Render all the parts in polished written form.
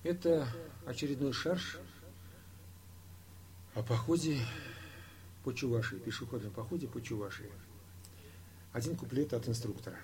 Это очередной шарж о походе по Чувашии, пешеходном походе по Чувашии. Один куплет от инструктора.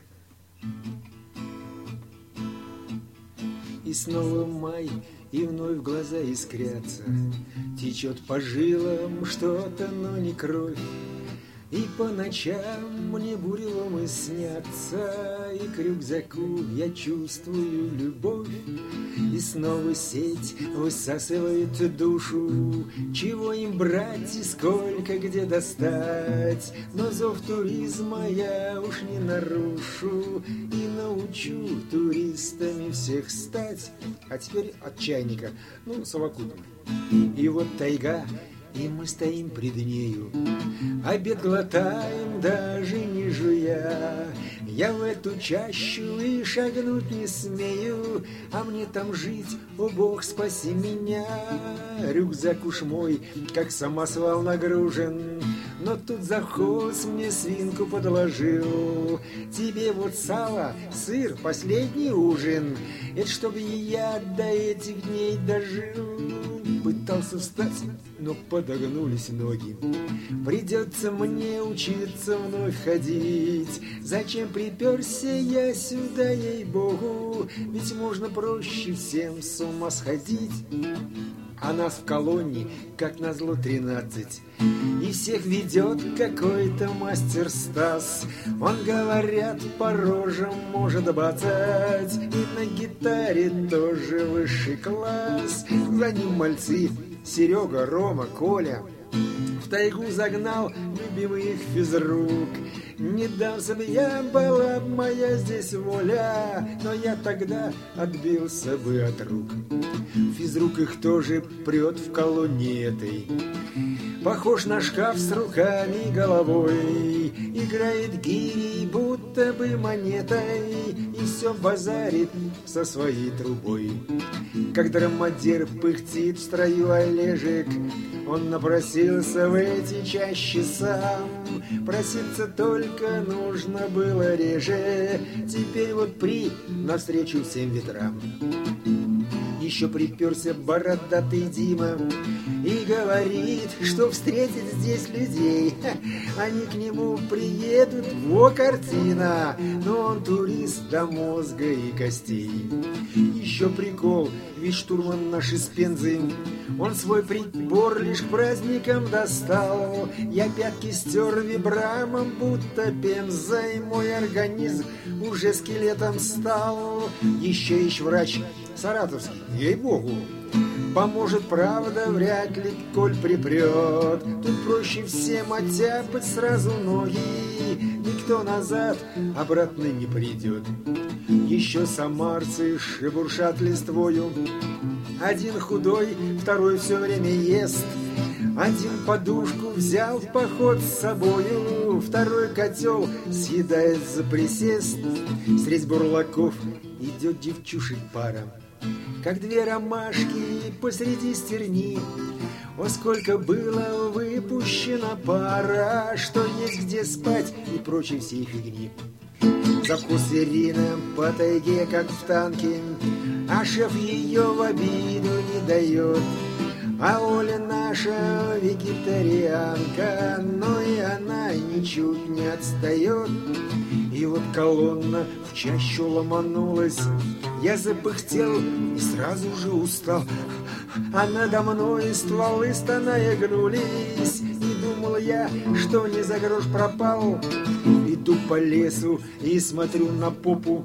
И снова май, и вновь глаза искрятся, течет по жилам что-то, но не кровь. И по ночам мне буреломы снятся, и к рюкзаку я чувствую любовь. И снова сеть высасывает душу, чего им брать и сколько где достать. Но зов туризма я уж не нарушу и научу туристами всех стать. А теперь от чайника, совокупно. И вот тайга, и мы стоим пред нею, обед глотаем, даже не жуя. Я в эту чащу и шагнуть не смею, а мне там жить, о Бог, спаси меня. Рюкзак уж мой, как самосвал, нагружен, но тут завхоз мне свинку подложил. Тебе вот сало, сыр, последний ужин, это чтоб и я до этих дней дожил. Пытался встать, но подогнулись ноги. Придется мне учиться вновь ходить. Зачем приперся я сюда, ей-богу? Ведь можно проще всем с ума сходить. А нас в колонне, как назло, 13. И всех ведет какой-то мастер Стас. Он, говорят, по рожам может бацать, и на гитаре тоже высший класс. За ним мальцы Серега, Рома, Коля. В тайгу загнал любимый их физрук. Не дался бы я, была б моя здесь воля, но я тогда отбился бы от рук. Физрук их тоже прет в колонне этой, похож на шкаф с руками и головой. Играет гирей, будто бы монетой, и все базарит со своей трубой. Как драмадер пыхтит в строю Олежек, он напросился в эти чащи сам. Проситься только нужно было реже, теперь вот навстречу всем ветрам. Еще приперся бородатый Дима и говорит, что встретит здесь людей. Они к нему приедут, во картина, но он турист до мозга и костей. Еще прикол, ведь штурман наш из Пензы, он свой прибор лишь к праздникам достал. Я пятки стер вибрамом, будто пемзой, мой организм уже скелетом стал. Еще ищ врач саратовский, ей-богу, поможет, правда, вряд ли, коль припрет. Тут проще всем оттяпать сразу ноги, никто назад обратно не придет. Еще самарцы шебуршат листвою, один худой, второй все время ест. Один подушку взял в поход с собою, второй котел съедает за присест. Средь бурлаков идет девчушек пара, как две ромашки посреди стерни. О, сколько было выпущено пара, что есть где спать и прочей всей фигни. Завхоз Ирина по тайге, как в танке, а шеф ее в обиду не дает. А Оля наша вегетарианка, но и она ничуть не отстает. И вот колонна в чащу ломанулась, я запыхтел и сразу же устал. А надо мной стволы стоная гнулись, и думал я, что не за грош пропал. Иду по лесу и смотрю на попу,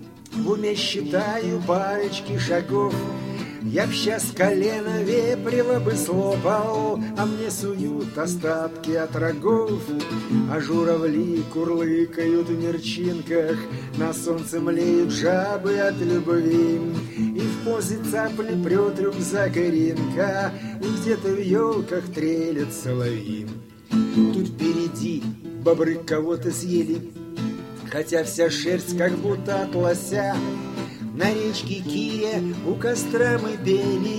в уме считаю парочки шагов. Я б сейчас колено вепрево бы слопал, а мне суют остатки от рогов. А журавли курлыкают в мерчинках, на солнце млеют жабы от любви. И в позе цапли прет рюкзак Иринка, и где-то в елках трелят соловьи. Тут впереди бобры кого-то съели, хотя вся шерсть как будто от лося. На речке Кире у костра мы пели,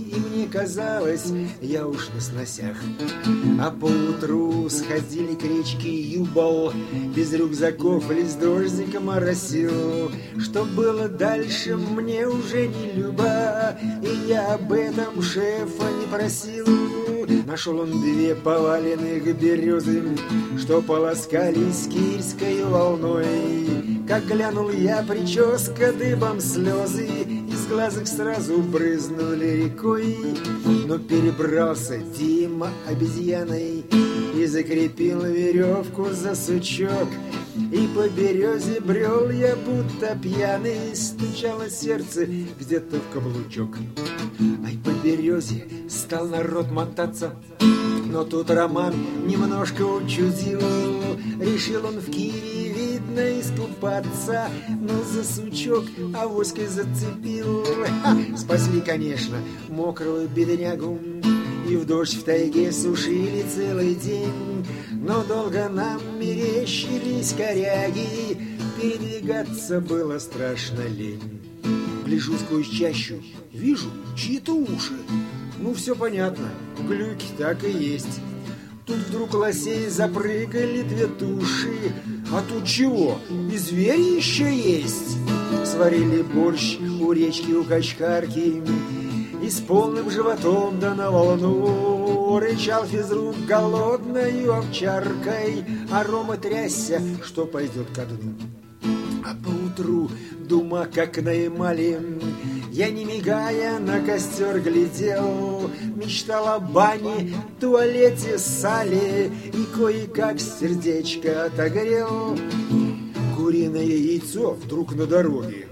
и мне казалось, я уж на сносях. А поутру сходили к речке Юбол, без рюкзаков лист дождиком моросил. Что было дальше, мне уже не любо, и я об этом шефа не просил. Нашел он 2 поваленных березы, что полоскались кильской волной. Как глянул я, прическа дыбом слезы, из глаз их сразу брызнули рекой. Но перебрался Дима обезьяной и закрепил веревку за сучок. И по березе брел я, будто пьяный, стучало сердце где-то в каблучок. Ай, по березе стал народ мотаться, но тут Роман немножко учудил. Решил он в Киеве, видно, искупаться, но за сучок авоськой зацепил. Спасли, конечно, мокрую беднягу, и в дождь в тайге сушили целый день. Но долго нам мерещились коряги, передвигаться было страшно лень. Гляжу сквозь чащу, вижу чьи-то уши. Ну, все понятно, глюки так и есть. Тут вдруг лосей запрыгали 2 туши. А тут чего? И звери еще есть. Сварили борщ у речки у Качкарки, и с полным животом да на волну рычал физрук голодною овчаркой, а Рома трясся, что пойдет ко дну. А поутру, дума как на эмали, я не мигая на костер глядел, мечтал о бане, туалете, сале, и кое-как сердечко отогрел. Куриное яйцо вдруг на дороге,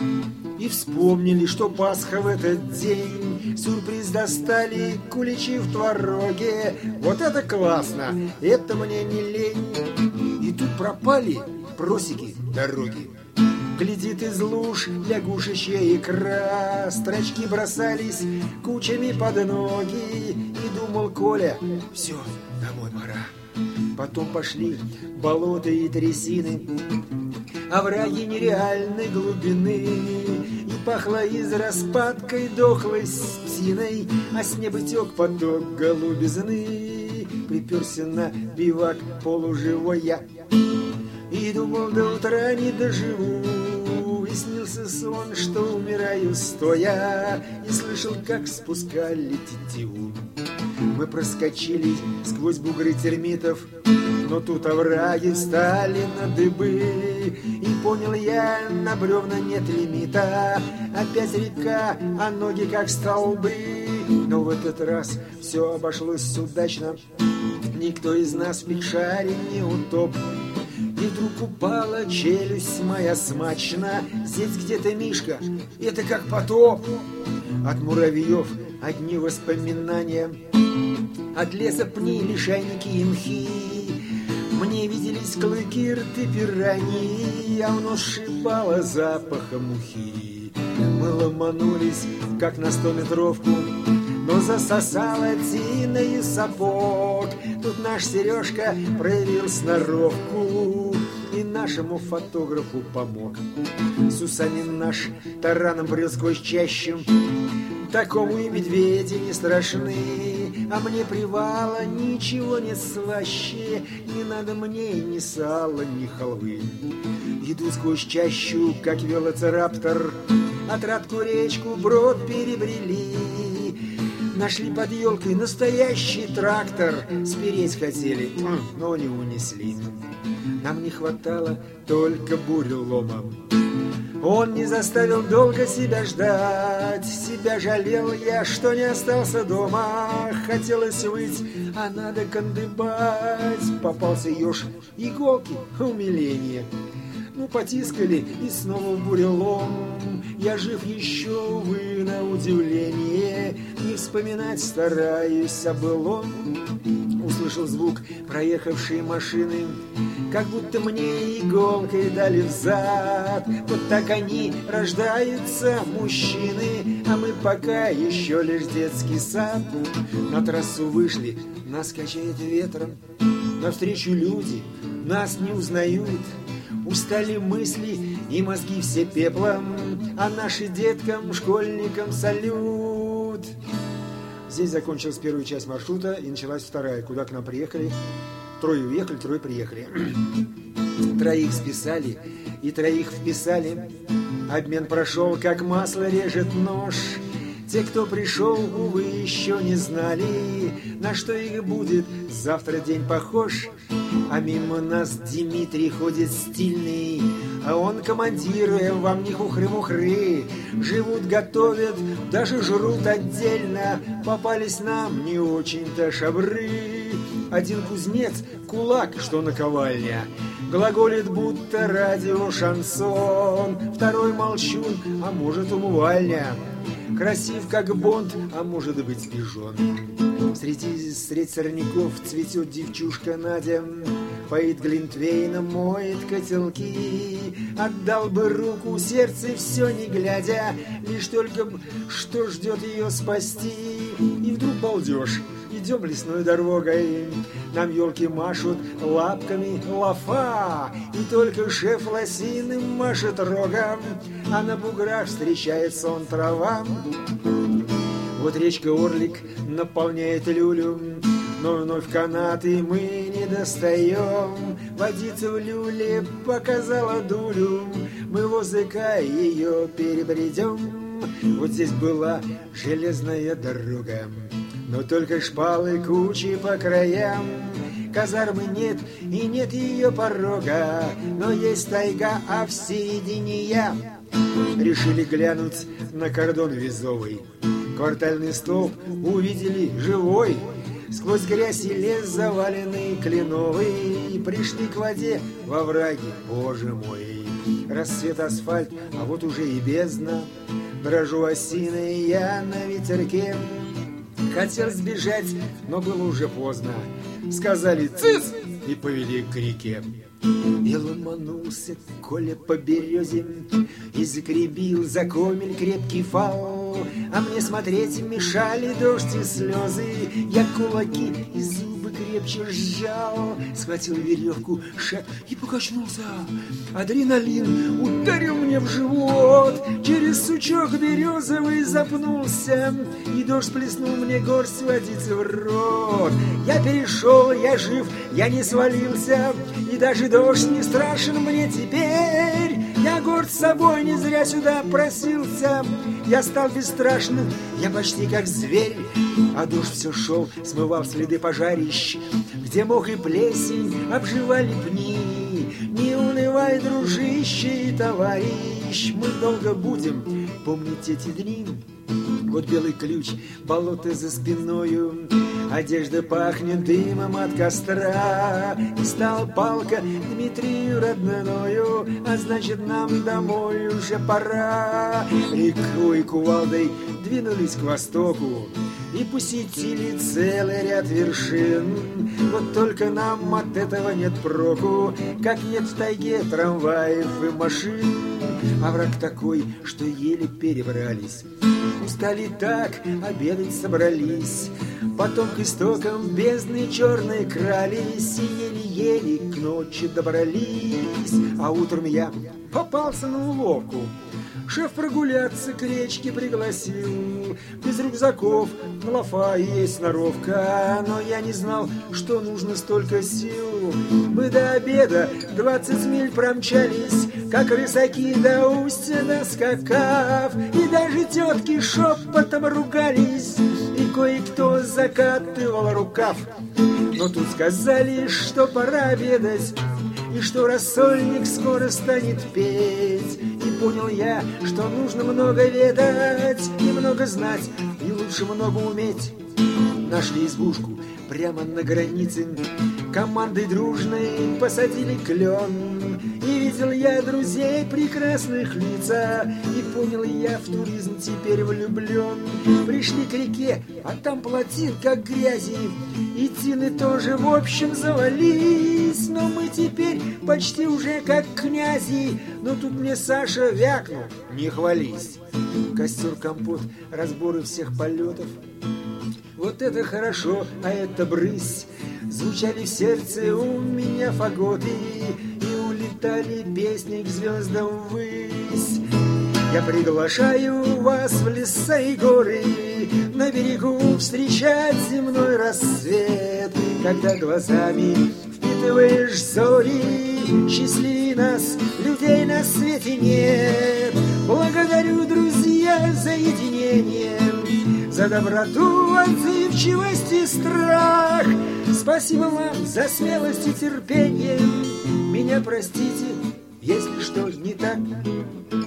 и вспомнили, что Пасха в этот день. Сюрприз достали, куличи в твороге. Вот это классно, это мне не лень. И тут пропали просеки дороги. Глядит из луж лягушечья икра, строчки бросались кучами под ноги. И думал Коля, все, домой пора. Потом пошли болота и трясины, овраги нереальной глубины, и пахло из распадкой дохлой псиной, а с неба тек поток голубизны. Приперся на бивак полуживой я и думал, до утра не доживу. И снился сон, что умираю стоя, и слышал, как спускали тетиву. Мы проскочили сквозь бугры термитов, но тут овраги встали на дыбы. И понял я, на бревна нет лимита, опять река, а ноги как столбы. Но в этот раз все обошлось удачно, никто из нас в Пикшаре не утоп. И вдруг упала челюсть моя смачно. Здесь где-то Мишка, это как потоп. От муравьев одни воспоминания, от леса пни, лишайники и мхи. Мне виделись клыки, рты пираньи, а в нос шибало запахом мухи. Мы ломанулись, как на 100-метровку, но засосало тиной сапог. Тут наш Сережка проявил сноровку и нашему фотографу помог. Сусанин наш тараном брел сквозь чащу, такому и медведи не страшны. А мне привала ничего не слаще, не надо мне ни сала, ни халвы. Иду сквозь чащу, как велоцираптор, отрадку речку брод перебрели. Нашли под елкой настоящий трактор, спереть хотели, но не унесли. Нам не хватало только бурелома, он не заставил долго себя ждать. Себя жалел я, что не остался дома. Хотелось выть, а надо кандыбать. Попался еж, иголки, умиление. Ну, потискали и снова в бурелом. Я жив еще, увы, на удивление. Не вспоминать стараюсь о былом. Услышал звук проехавшей машины, как будто мне иголкой дали взад. Вот так они рождаются, мужчины, а мы пока еще лишь детский сад. На трассу вышли, нас качает ветром, навстречу люди нас не узнают. Устали мысли и мозги все пеплом, а наши деткам, школьникам салют. Здесь закончилась первая часть маршрута и началась вторая, куда к нам приехали. Трое уехали, трое приехали. Троих списали и троих вписали. Обмен прошел, как масло режет нож. Те, кто пришел, увы, еще не знали, на что их будет завтра день похож. А мимо нас Дмитрий ходит стильный, а он командир, вам не хухры-мухры. Живут, готовят, даже жрут отдельно. Попались нам не очень-то шабры. Один кузнец, кулак, что наковальня, глаголит, будто радио шансон. Второй молчун, а может умывальня, красив, как Бонд, а может быть пижон. Среди сорняков цветет девчушка Надя, поет глинтвейном, моет котелки. Отдал бы руку, сердце все не глядя, лишь только что ждет ее спасти. И вдруг балдеж, идем лесной дорогой, нам елки машут лапками лафа, и только шеф лосиным машет рогом, а на буграх встречается он трава. Вот речка Орлик наполняет люлю, но вновь канаты мы не достаем. Водица в люле показала дулю, мы возле Кая ее перебредем. Вот здесь была железная дорога, но только шпалы кучи по краям. Казармы нет и нет ее порога, но есть тайга, а в середине я. Решили глянуть на кордон визовый, квартальный столб увидели живой. Сквозь грязь и лес, заваленный кленовый, пришли к воде во враге, боже мой. Рассвет, асфальт, а вот уже и бездна. Дрожу осиной я на ветерке. Хотел сбежать, но было уже поздно. Сказали «цыц!» и повели к реке. И ломанулся Коля по березе, и закрепил за комель крепкий фал. А мне смотреть мешали дождь и слезы. Я кулаки и зубы крепче сжал, схватил веревку, шаг и покачнулся. Адреналин ударил мне в живот, через сучок березовый запнулся, и дождь плеснул мне горсть водицы в рот. Я перешел, я жив, я не свалился, и даже дождь не страшен мне теперь. Я горд собой, не зря сюда просился. Я стал бесстрашным, я почти как зверь. А дождь все шел, смывал следы пожарищ, где мох и плесень обживали пни. Не унывай, дружище и товарищ, мы долго будем помнить эти дни. Вот белый ключ, болото за спиною, одежда пахнет дымом от костра. И стала палка Дмитрию родною, а значит нам домой уже пора. Рекой кувалдой двинулись к востоку и посетили целый ряд вершин. Вот только нам от этого нет проку, как нет в тайге трамваев и машин. А враг такой, что еле перебрались. Устали так, обедать собрались. Потом к истокам бездны черной крались, и еле-еле к ночи добрались. А утром я попался на уловку. Шеф прогуляться к речке пригласил. Без рюкзаков, лафа есть сноровка, но я не знал, что нужно столько сил. Мы до обеда 20 миль промчались, как рысаки до устья доскакав. И даже тетки шепотом ругались, и кое-кто закатывал рукав. Но тут сказали, что пора обедать, и что рассольник скоро станет петь. И понял я, что нужно много ведать, немного знать и лучше много уметь. Нашли избушку прямо на границе, командой дружной посадили клен. И видел я друзей прекрасных лица, и понял я, в туризм теперь влюблен. Пришли к реке, а там плотин как грязи, и тины тоже в общем завались. Но мы теперь почти уже как князи. Но тут мне Саша вякнул: не хвались. Костер, компот, разборы всех полетов. Вот это хорошо, а это брысь. Звучали в сердце у меня фаготы, и улетали песни к звездам ввысь. Я приглашаю вас в леса и горы, лодки на берегу встречать земной рассвет, когда глазами впитываешь зори, счастливей нас, людей на свете нет. Благодарю, друзья, за единение, за доброту, отзывчивость и страх. Спасибо вам за смелость и терпение. Меня простите, если что не так.